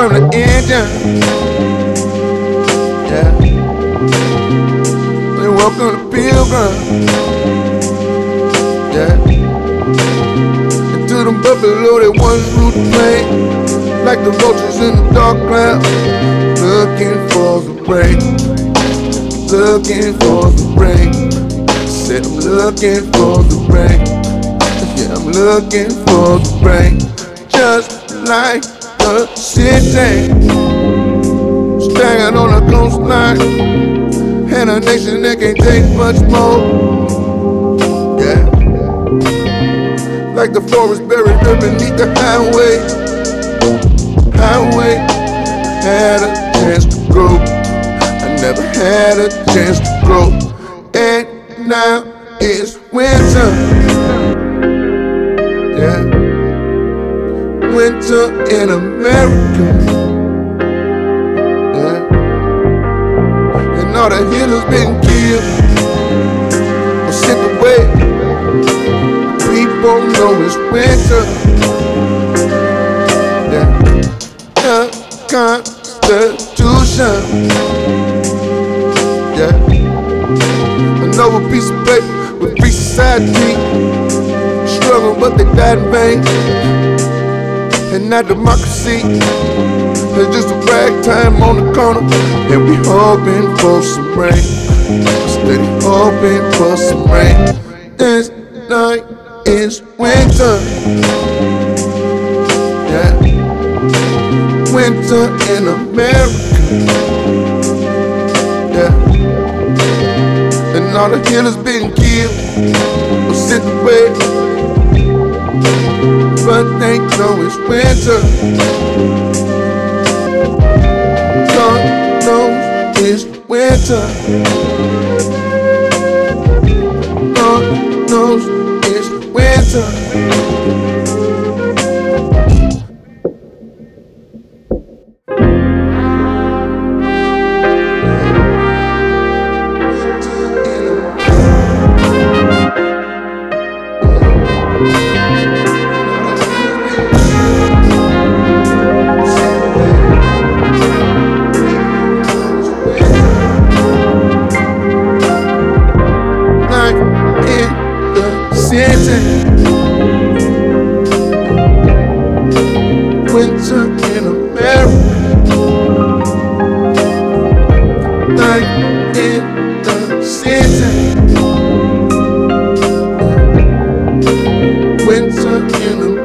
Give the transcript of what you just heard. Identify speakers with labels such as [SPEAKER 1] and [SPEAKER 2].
[SPEAKER 1] from the engine. Yeah. And welcome to Pilgrim. Yeah. And to them buffalo that once ruled the plain, like the vultures in the dark cloud, looking for the rain, looking for the rain. Said I'm looking for the rain. Yeah, I'm looking for the rain. Just like the city, staying on the coastline, and a nation that can't take much more. Yeah, like the forest buried underneath the highway. Highway had a chance to grow. I never had a chance to grow, and now it's winter. Yeah, winter in America. Yeah, and all the healers been killed or sent away. People know it's winter. Yeah, the Constitution. Yeah, another piece of paper with free society. Struggle, but they died in vain. And not democracy. It's just a ragtime on the corner, and we hoping for some rain. Steady hoping for some rain. This night is winter. Yeah, winter in America. Yeah, and all the healers been killed or sent away, but they know it's winter. God knows it's winter. God knows it's winter. Winter in America, night in the city. Winter in America.